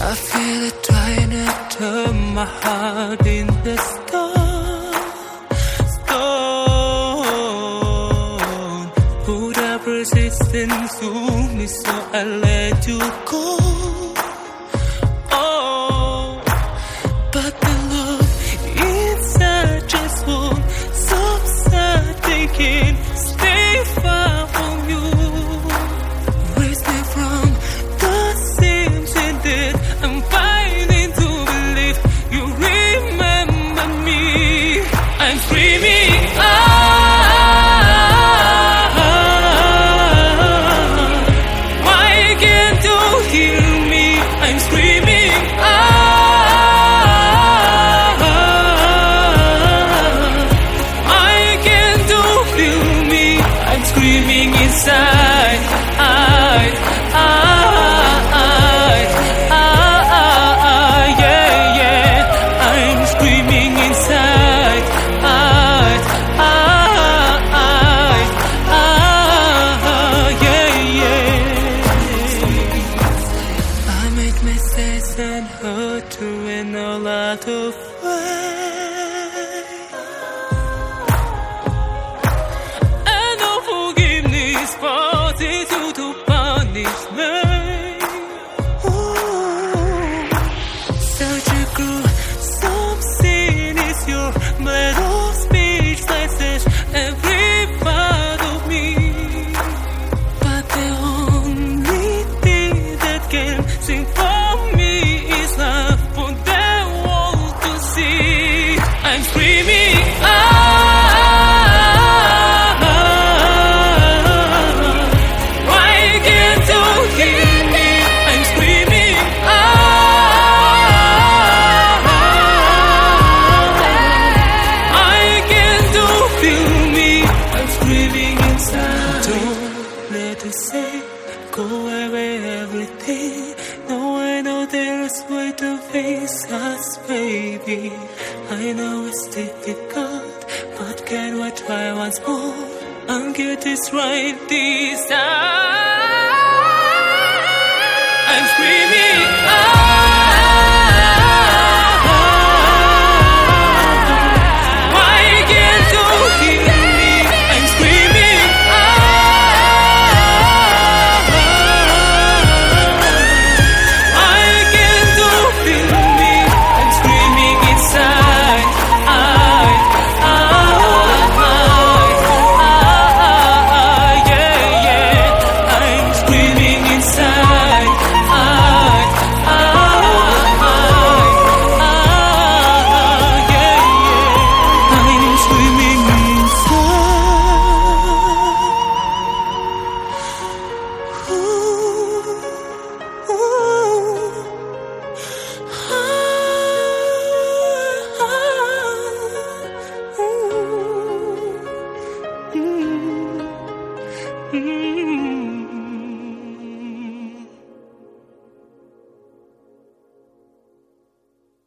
I feel it trying to turn my heart into stone. Put up resistance to me, so I let you go. Oh, but the love inside just won't subside. They can't stay far from you. Raise me from the same sin that I'm fighting to believe you remember me. I'm screaming out. Why can't you hear me? I'm screaming out. Why can't you feel me? I'm screaming inside. Yeah, yeah. I'm screaming inside. Yeah, yeah. I make mistakes and hurt you in a lot of ways. And no forgiveness forces you to punish me. Ooh, such a gruesome sin is your blood of speech slices every part of me. But the only thing that can sing for me is love for the world to see. I'm screaming out. Why can't you hear me? I'm screaming out. Why can't you feel me? I'm screaming inside. Don't let it say go away everything. No, I know there's way to face us, baby. I know it's difficult, but can we try once more and get this right this time? I'm screaming